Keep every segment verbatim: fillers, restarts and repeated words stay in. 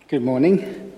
Good morning.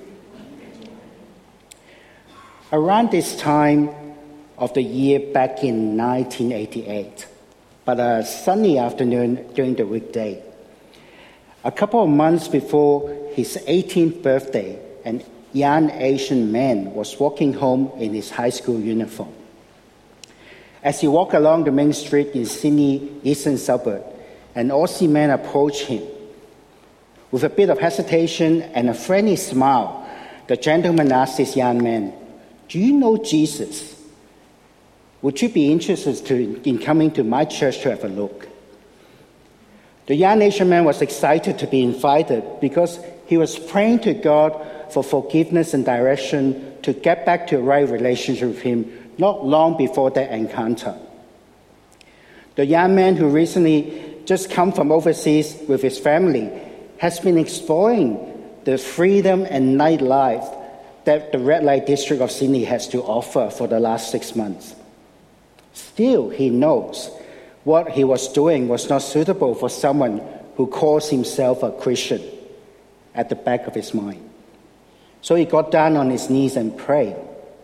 Around this time of the year back in nineteen eighty-eight, but a sunny afternoon during the weekday, a couple of months before his eighteenth birthday, an young Asian man was walking home in his high school uniform. As he walked along the main street in Sydney eastern suburb, an Aussie man approached him. With a bit of hesitation and a friendly smile, the gentleman asked this young man, "Do you know Jesus? Would you be interested to, in coming to my church to have a look?" The young Asian man was excited to be invited because he was praying to God for forgiveness and direction to get back to a right relationship with him not long before that encounter. The young man, who recently just come from overseas with his family, has been exploring the freedom and nightlife that the red light district of Sydney has to offer for the last six months. Still, he knows what he was doing was not suitable for someone who calls himself a Christian at the back of his mind. So he got down on his knees and prayed.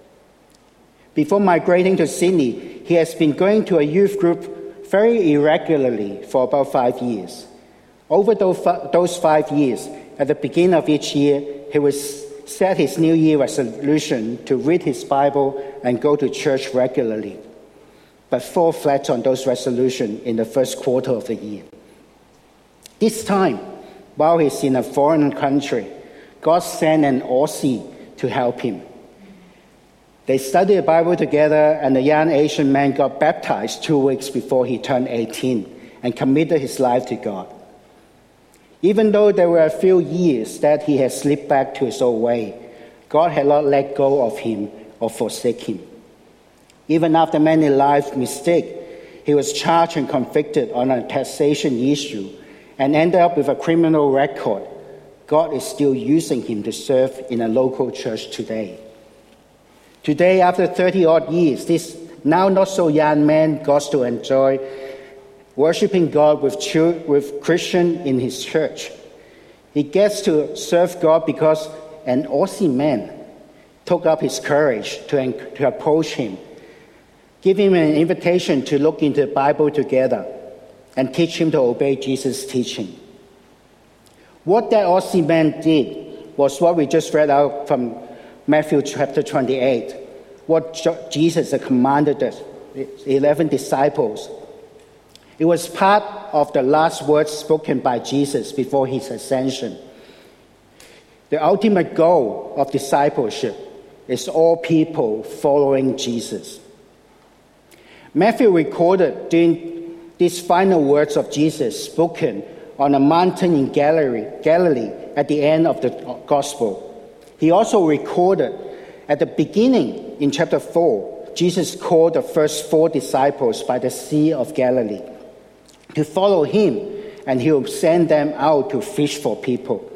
Before migrating to Sydney, he has been going to a youth group very irregularly for about five years. Over those five years, at the beginning of each year, he would set his New Year resolution to read his Bible and go to church regularly, but fall flat on those resolutions in the first quarter of the year. This time, while he's in a foreign country, God sent an Aussie to help him. They studied the Bible together, and the young Asian man got baptized two weeks before he turned eighteen and committed his life to God. Even though there were a few years that he had slipped back to his old way, God had not let go of him or forsake him. Even after many life mistakes, he was charged and convicted on a taxation issue and ended up with a criminal record. God is still using him to serve in a local church today. Today, after thirty-odd years, this now not so young man got to enjoy worshiping God with, with Christians in his church. He gets to serve God because an Aussie man took up his courage to, to approach him, give him an invitation to look into the Bible together, and teach him to obey Jesus' teaching. What that Aussie man did was what we just read out from Matthew chapter twenty-eight, what Jesus commanded the eleven disciples. It was part of the last words spoken by Jesus before his ascension. The ultimate goal of discipleship is all people following Jesus. Matthew recorded during these final words of Jesus spoken on a mountain in Galilee, Galilee at the end of the gospel. He also recorded at the beginning in chapter four, Jesus called the first four disciples by the Sea of Galilee to follow him, and he will send them out to fish for people.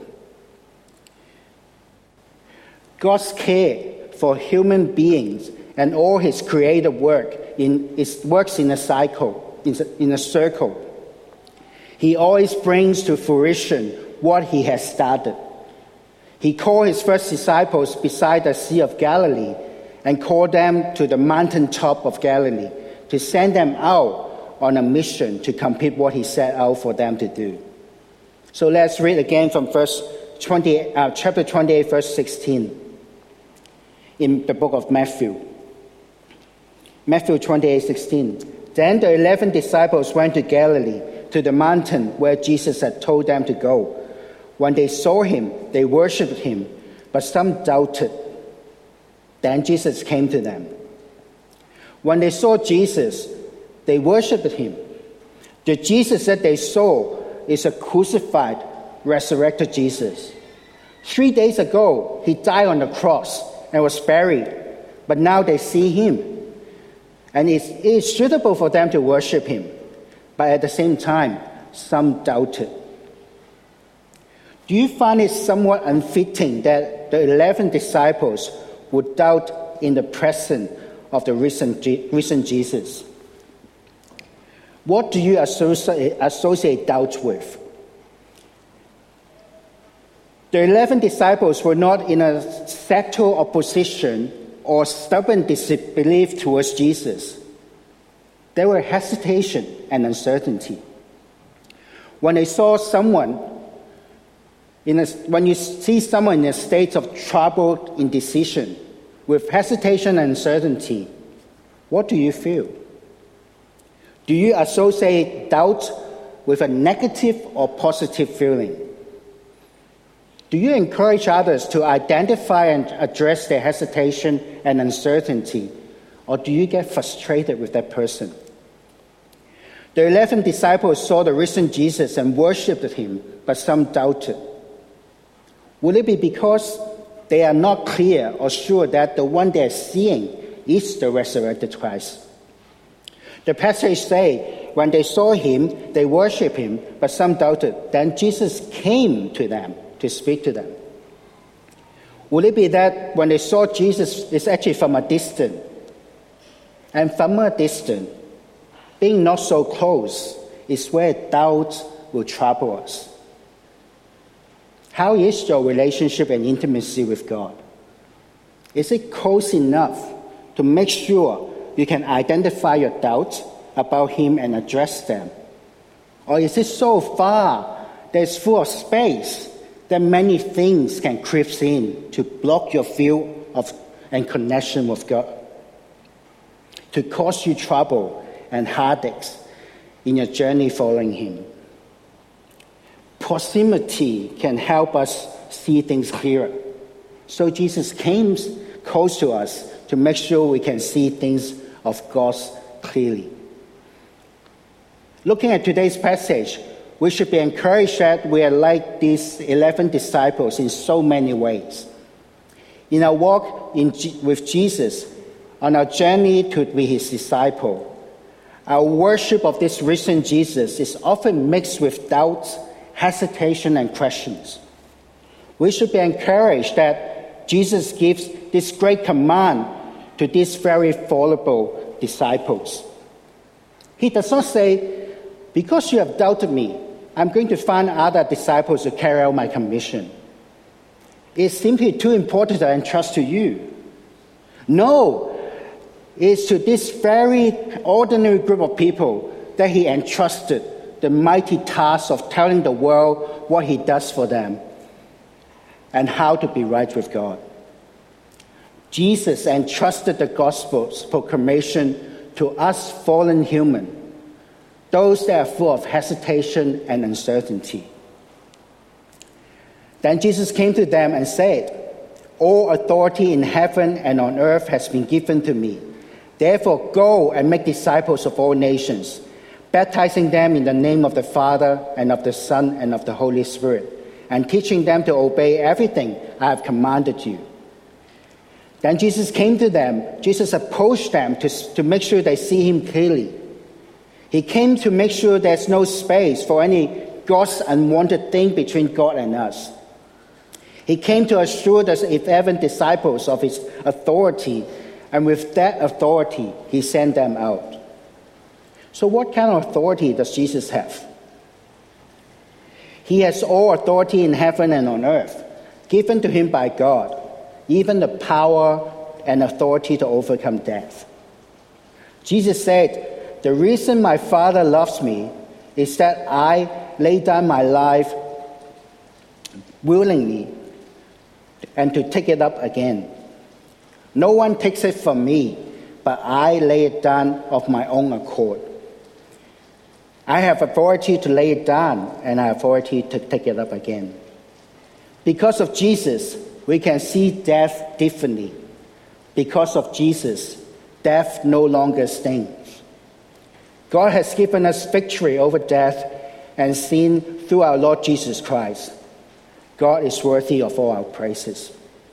God's care for human beings and all his creative work in, is, works in a cycle, in a circle. He always brings to fruition what he has started. He called his first disciples beside the Sea of Galilee and called them to the mountaintop of Galilee to send them out on a mission to complete what he set out for them to do. So let's read again from verse twenty, uh, chapter twenty-eight, verse sixteen in the book of Matthew. Matthew twenty-eight, sixteen. Then the eleven disciples went to Galilee, to the mountain where Jesus had told them to go. When they saw him, they worshipped him, but some doubted. Then Jesus came to them. When they saw Jesus, they worshipped him. The Jesus that they saw is a crucified, resurrected Jesus. Three days ago, he died on the cross and was buried, but now they see him. And it is suitable for them to worship him. But at the same time, some doubted. Do you find it somewhat unfitting that the eleven disciples would doubt in the presence of the risen, risen Jesus? What do you associate, associate doubt with? The eleven disciples were not in a settled opposition or stubborn disbelief towards Jesus. There were hesitation and uncertainty. When they saw someone, in a, when you see someone in a state of troubled indecision, with hesitation and uncertainty, what do you feel? Do you associate doubt with a negative or positive feeling? Do you encourage others to identify and address their hesitation and uncertainty, or do you get frustrated with that person? The eleven disciples saw the risen Jesus and worshipped him, but some doubted. Would it be because they are not clear or sure that the one they are seeing is the resurrected Christ? The passage says, when they saw him, they worshipped him, but some doubted. Then Jesus came to them to speak to them. Would it be that when they saw Jesus, it's actually from a distance? And from a distance, being not so close is where doubt will trouble us. How is your relationship and intimacy with God? Is it close enough to make sure you can identify your doubts about him and address them? Or is it so far that it's full of space that many things can creep in to block your view of and connection with God, to cause you trouble and heartaches in your journey following him? Proximity can help us see things clearer. So Jesus came close to us to make sure we can see things of God clearly. Looking at today's passage, we should be encouraged that we are like these eleven disciples in so many ways. In our walk in G- with Jesus, on our journey to be his disciple, our worship of this risen Jesus is often mixed with doubts, hesitation, and questions. We should be encouraged that Jesus gives this great command to these very fallible disciples. He does not say, because you have doubted me, I'm going to find other disciples to carry out my commission. It's simply too important to entrust to you. No, it's to this very ordinary group of people that he entrusted the mighty task of telling the world what he does for them and how to be right with God. Jesus entrusted the gospel's proclamation to us fallen humans, those that are full of hesitation and uncertainty. Then Jesus came to them and said, all authority in heaven and on earth has been given to me. Therefore, go and make disciples of all nations, baptizing them in the name of the Father and of the Son and of the Holy Spirit, and teaching them to obey everything I have commanded you. Then Jesus came to them. Jesus approached them to, to make sure they see him clearly. He came to make sure there's no space for any God's unwanted thing between God and us. He came to assure the eleven disciples of his authority, and with that authority, he sent them out. So what kind of authority does Jesus have? He has all authority in heaven and on earth, given to him by God, even the power and authority to overcome death. Jesus said, the reason my Father loves me is that I lay down my life willingly and to take it up again. No one takes it from me, but I lay it down of my own accord. I have authority to lay it down, and I have authority to take it up again. Because of Jesus, we can see death differently. Because of Jesus, death no longer stings. God has given us victory over death and sin through our Lord Jesus Christ. God is worthy of all our praises.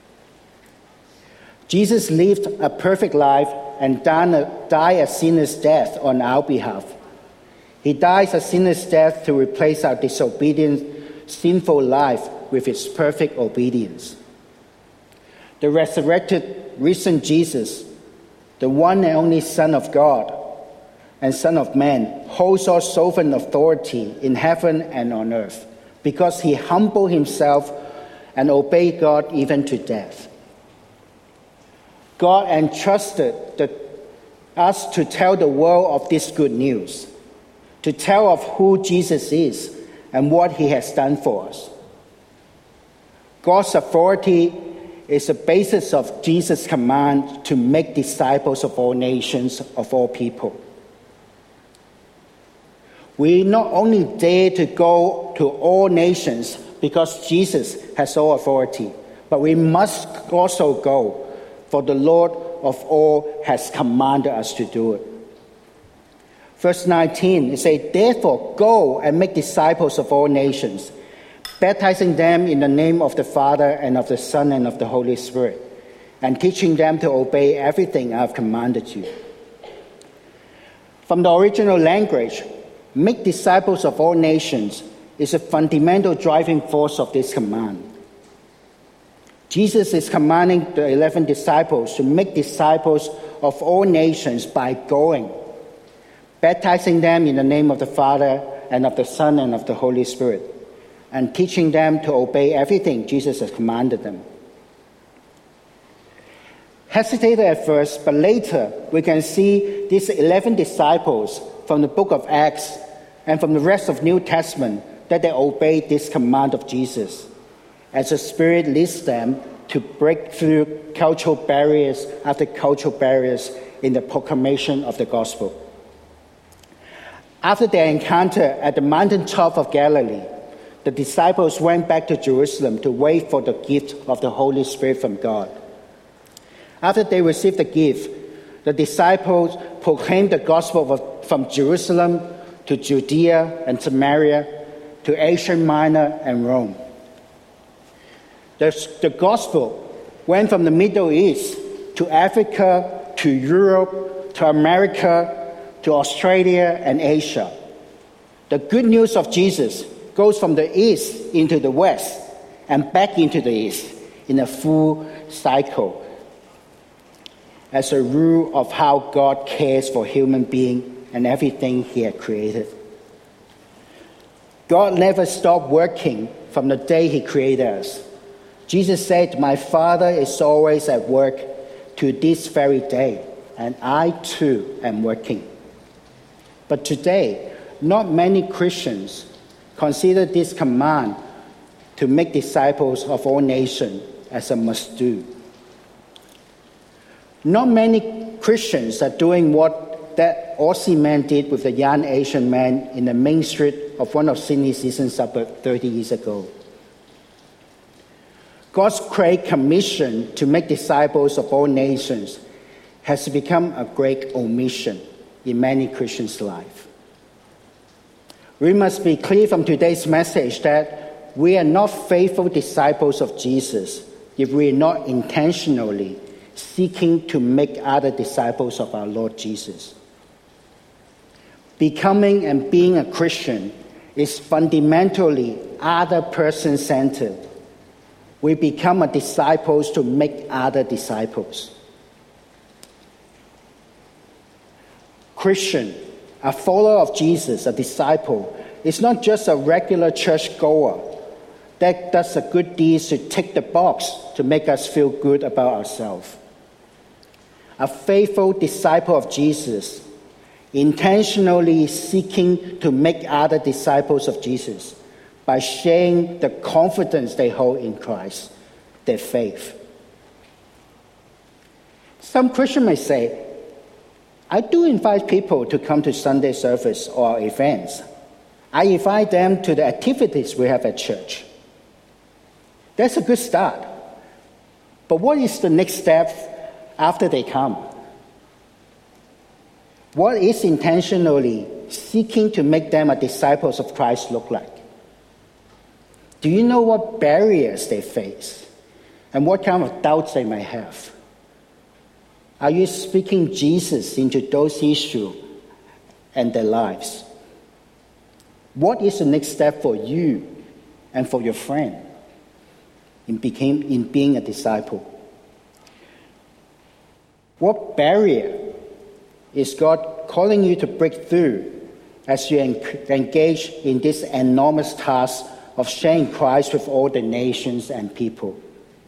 Jesus lived a perfect life and died a sinner's death on our behalf. He dies a sinner's death to replace our disobedient, sinful life with his perfect obedience. The resurrected, risen Jesus, the one and only Son of God and Son of Man, holds all sovereign authority in heaven and on earth because he humbled himself and obey God even to death. God entrusted the, us to tell the world of this good news, to tell of who Jesus is and what he has done for us. God's authority is the basis of Jesus' command to make disciples of all nations, of all people. We not only dare to go to all nations because Jesus has all authority, but we must also go, for the Lord of all has commanded us to do it. Verse nineteen, it says, "Therefore go and make disciples of all nations, baptizing them in the name of the Father and of the Son and of the Holy Spirit, and teaching them to obey everything I have commanded you." From the original language, "make disciples of all nations" is a fundamental driving force of this command. Jesus is commanding the eleven disciples to make disciples of all nations by going, baptizing them in the name of the Father and of the Son and of the Holy Spirit, and teaching them to obey everything Jesus has commanded them. Hesitated at first, but later we can see these eleven disciples from the book of Acts and from the rest of New Testament that they obeyed this command of Jesus, as the Spirit leads them to break through cultural barriers after cultural barriers in the proclamation of the gospel. After their encounter at the mountaintop of Galilee, the disciples went back to Jerusalem to wait for the gift of the Holy Spirit from God. After they received the gift, the disciples proclaimed the gospel from Jerusalem to Judea and Samaria, to Asia Minor and Rome. The, the gospel went from the Middle East to Africa, to Europe, to America, to Australia and Asia. The good news of Jesus goes from the east into the west and back into the east in a full cycle, as a rule of how God cares for human beings and everything he had created. God never stopped working from the day he created us. Jesus said, "My Father is always at work to this very day, and I too am working." But today, not many Christians consider this command to make disciples of all nations as a must-do. Not many Christians are doing what that Aussie man did with the young Asian man in the main street of one of Sydney's eastern suburbs thirty years ago. God's great commission to make disciples of all nations has become a great omission in many Christians' life. We must be clear from today's message that we are not faithful disciples of Jesus if we are not intentionally seeking to make other disciples of our Lord Jesus. Becoming and being a Christian is fundamentally other person-centered. We become a disciples to make other disciples. Christian, a follower of Jesus, a disciple, is not just a regular church goer that does a good deed to tick the box to make us feel good about ourselves. A faithful disciple of Jesus, intentionally seeking to make other disciples of Jesus by sharing the confidence they hold in Christ, their faith. Some Christians may say, "I do invite people to come to Sunday service or events. I invite them to the activities we have at church." That's a good start. But what is the next step after they come? What is intentionally seeking to make them a disciples of Christ look like? Do you know what barriers they face and what kind of doubts they may have? Are you speaking Jesus into those issues and their lives? What is the next step for you and for your friend in, became, in being a disciple? What barrier is God calling you to break through as you engage in this enormous task of sharing Christ with all the nations and people.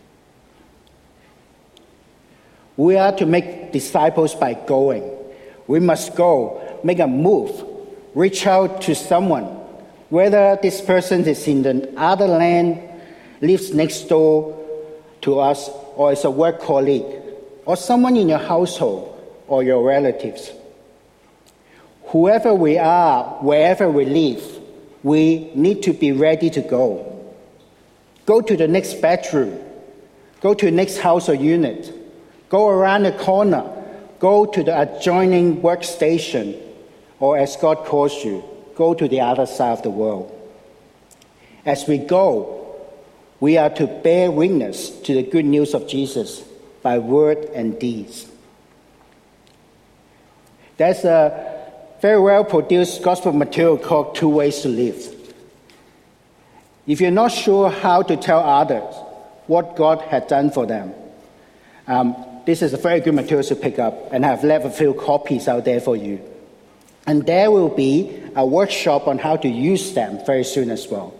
We are to make disciples by going. We must go, make a move, reach out to someone, whether this person is in the other land, lives next door to us, or is a work colleague, or someone in your household or your relatives. Whoever we are, wherever we live, we need to be ready to go. Go to the next bedroom. Go to the next house or unit. Go around the corner. Go to the adjoining workstation. Or as God calls you, go to the other side of the world. As we go, we are to bear witness to the good news of Jesus by word and deeds. There's a very well-produced gospel material called Two Ways to Live. If you're not sure how to tell others what God had done for them, um, this is a very good material to pick up, and I've left a few copies out there for you. And there will be a workshop on how to use them very soon as well.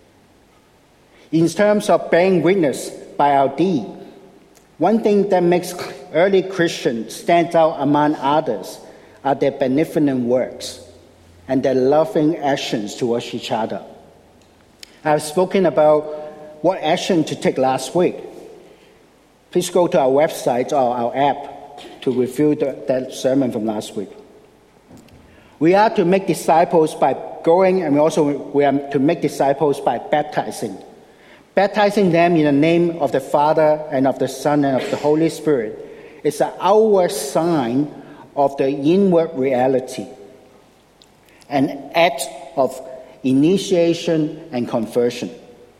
In terms of bearing witness by our deed, one thing that makes early Christians stand out among others are their benevolent works and their loving actions towards each other. I've spoken about what action to take last week. Please go to our website or our app to review the, that sermon from last week. We are to make disciples by going, and we also we are to make disciples by baptizing. Baptizing them in the name of the Father and of the Son and of the Holy Spirit is an outward sign of the inward reality, an act of initiation and conversion.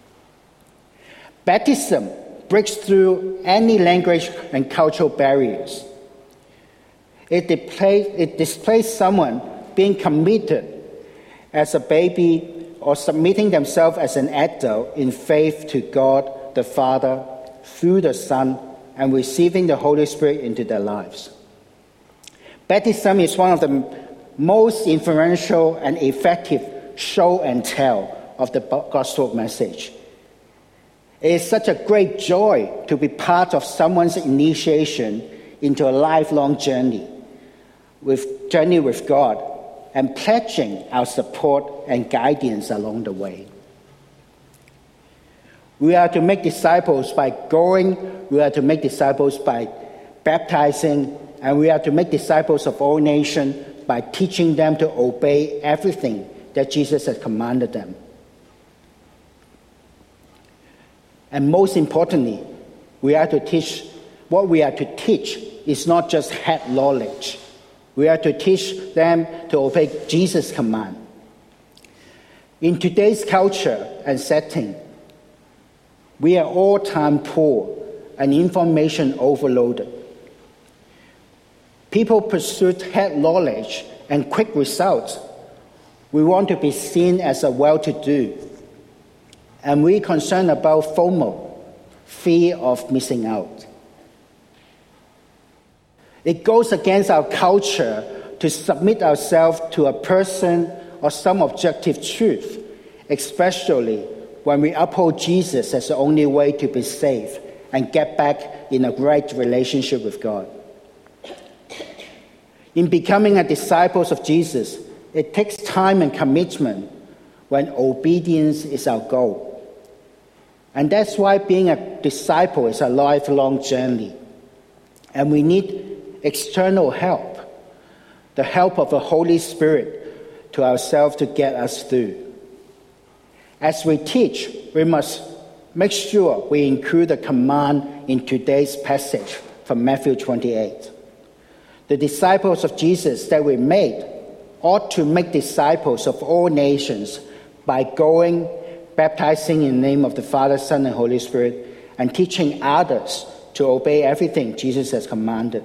Baptism breaks through any language and cultural barriers. It displays, it displays someone being committed as a baby or submitting themselves as an adult in faith to God the Father through the Son and receiving the Holy Spirit into their lives. Baptism is one of the most influential and effective show and tell of the gospel message. It is such a great joy to be part of someone's initiation into a lifelong journey with journey with God and pledging our support and guidance along the way. We are to make disciples by going, we are to make disciples by baptizing, and we are to make disciples of all nations by teaching them to obey everything that Jesus has commanded them. And most importantly, we are to teach, what we are to teach is not just head knowledge. We are to teach them to obey Jesus' command. In today's culture and setting, we are all time poor and information overloaded. People pursue head knowledge and quick results. We want to be seen as a well-to-do. And we're concerned about FOMO, fear of missing out. It goes against our culture to submit ourselves to a person or some objective truth, especially when we uphold Jesus as the only way to be saved and get back in a right relationship with God. In becoming a disciple of Jesus, it takes time and commitment when obedience is our goal. And that's why being a disciple is a lifelong journey. And we need external help, the help of the Holy Spirit to ourselves to get us through. As we teach, we must make sure we include the command in today's passage from Matthew twenty-eight. The disciples of Jesus that we made ought to make disciples of all nations by going, baptizing in the name of the Father, Son, and Holy Spirit, and teaching others to obey everything Jesus has commanded.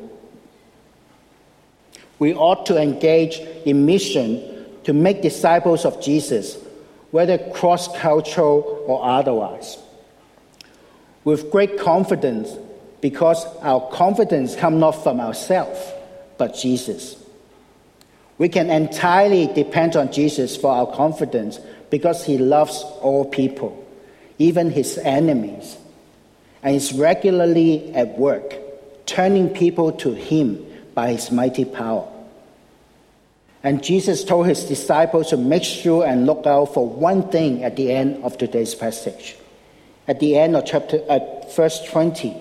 We ought to engage in mission to make disciples of Jesus, whether cross-cultural or otherwise, with great confidence, because our confidence comes not from ourselves, but Jesus. We can entirely depend on Jesus for our confidence because he loves all people, even his enemies, and is regularly at work, turning people to him by his mighty power. And Jesus told his disciples to make sure and look out for one thing at the end of today's passage. At the end of chapter, uh, verse twenty.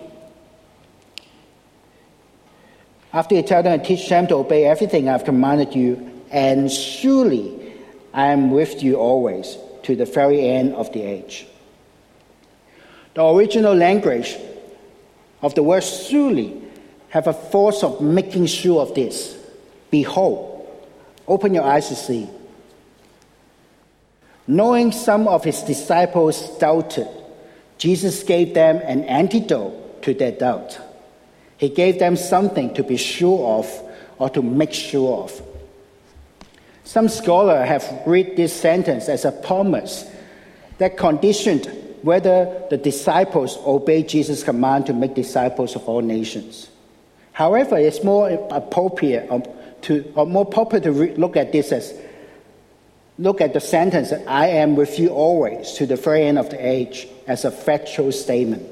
After he tells them and teach them to obey everything I've commanded you, and surely I am with you always to the very end of the age. The original language of the word surely have a force of making sure of this. Behold, open your eyes to see. Knowing some of his disciples doubted, Jesus gave them an antidote to their doubt. He gave them something to be sure of or to make sure of. Some scholars have read this sentence as a promise that conditioned whether the disciples obey Jesus' command to make disciples of all nations. However, it's more appropriate to, or more popular to re- look at this as, look at the sentence that I am with you always to the very end of the age as a factual statement.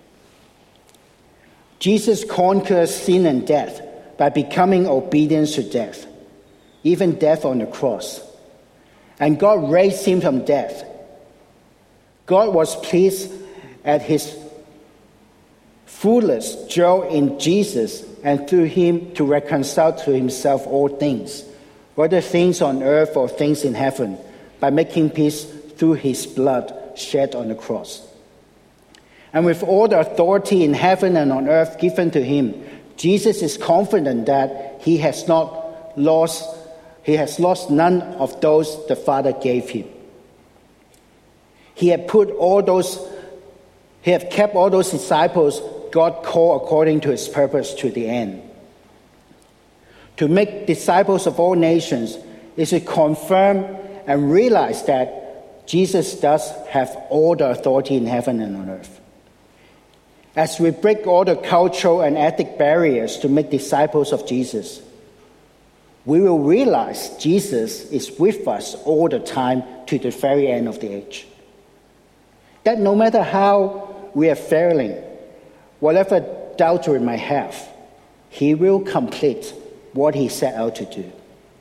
Jesus conquers sin and death by becoming obedient to death, even death on the cross. And God raised him from death. God was pleased at his fullest joy in Jesus and through him to reconcile to himself all things, whether things on earth or things in heaven, by making peace through his blood shed on the cross. And with all the authority in heaven and on earth given to him, Jesus is confident that he has not lost, he has lost none of those the Father gave him. He had put all those, he had kept all those disciples God called according to his purpose to the end. To make disciples of all nations is to confirm and realize that Jesus does have all the authority in heaven and on earth. As we break all the cultural and ethic barriers to make disciples of Jesus, we will realize Jesus is with us all the time to the very end of the age. That no matter how we are failing, whatever doubt we might have, he will complete what he set out to do.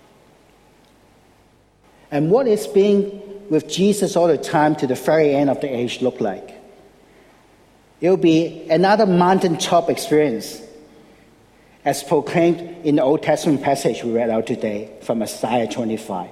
And what is being with Jesus all the time to the very end of the age look like? It will be another mountaintop experience, as proclaimed in the Old Testament passage we read out today from Isaiah twenty-five.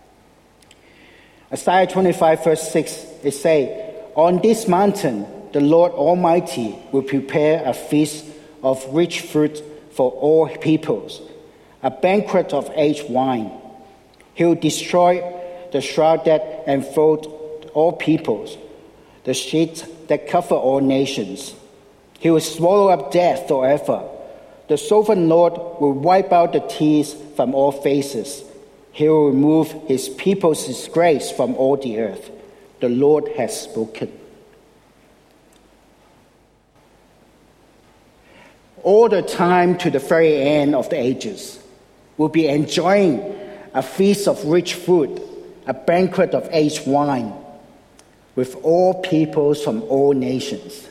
Isaiah twenty-five verse six, it says, on this mountain the Lord Almighty will prepare a feast of rich fruit for all peoples, a banquet of aged wine. He will destroy the shroud that enfolds all peoples, the sheet that cover all nations. He will swallow up death forever. The sovereign Lord will wipe out the tears from all faces. He will remove his people's disgrace from all the earth. The Lord has spoken. All the time to the very end of the ages, we'll be enjoying a feast of rich food, a banquet of aged wine, with all peoples from all nations.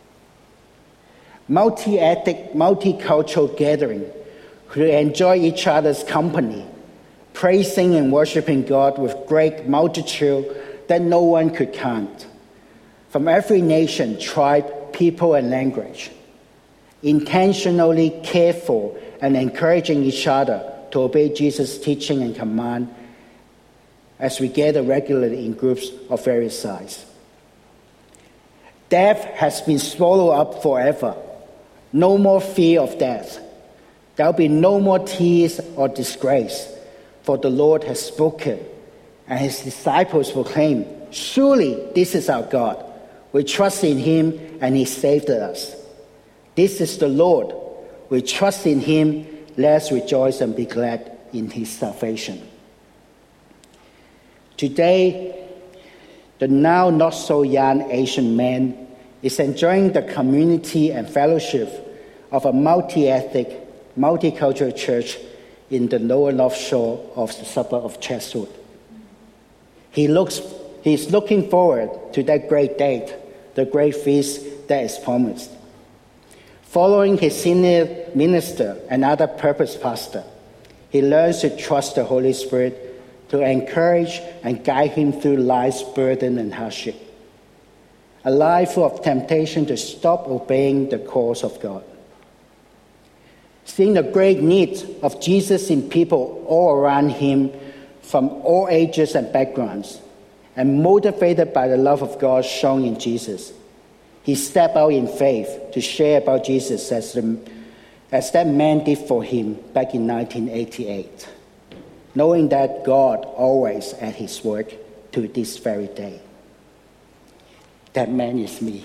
Multi-ethnic, multicultural gathering who enjoy each other's company, praising and worshiping God with great multitude that no one could count, from every nation, tribe, people, and language, intentionally care for and encouraging each other to obey Jesus' teaching and command as we gather regularly in groups of various size. Death has been swallowed up forever. No more fear of death. There will be no more tears or disgrace, for the Lord has spoken, and his disciples proclaim, surely this is our God. We trust in him, and he saved us. This is the Lord. We trust in him. Let us rejoice and be glad in his salvation. Today, the now not so young Asian man is enjoying the community and fellowship of a multi-ethnic, multicultural church in the lower North Shore of the suburb of Chatswood. He looks he is looking forward to that great date, the great feast that is promised. Following his senior minister and other purpose pastor, he learns to trust the Holy Spirit to encourage and guide him through life's burden and hardship. A life full of temptation to stop obeying the calls of God. Seeing the great need of Jesus in people all around him from all ages and backgrounds, and motivated by the love of God shown in Jesus, he stepped out in faith to share about Jesus as, the, as that man did for him back in nineteen eighty-eight, knowing that God always at his work to this very day. That man is me.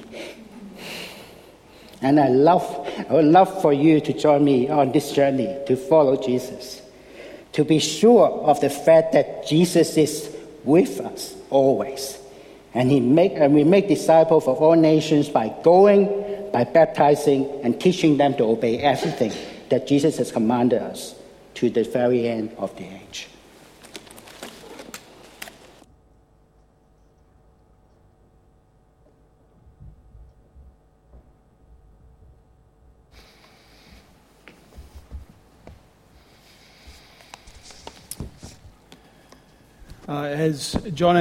And I love, I would love for you to join me on this journey to follow Jesus, to be sure of the fact that Jesus is with us always. And, he make, and we make disciples of all nations by going, by baptizing, and teaching them to obey everything that Jesus has commanded us to the very end of the age. Uh, as John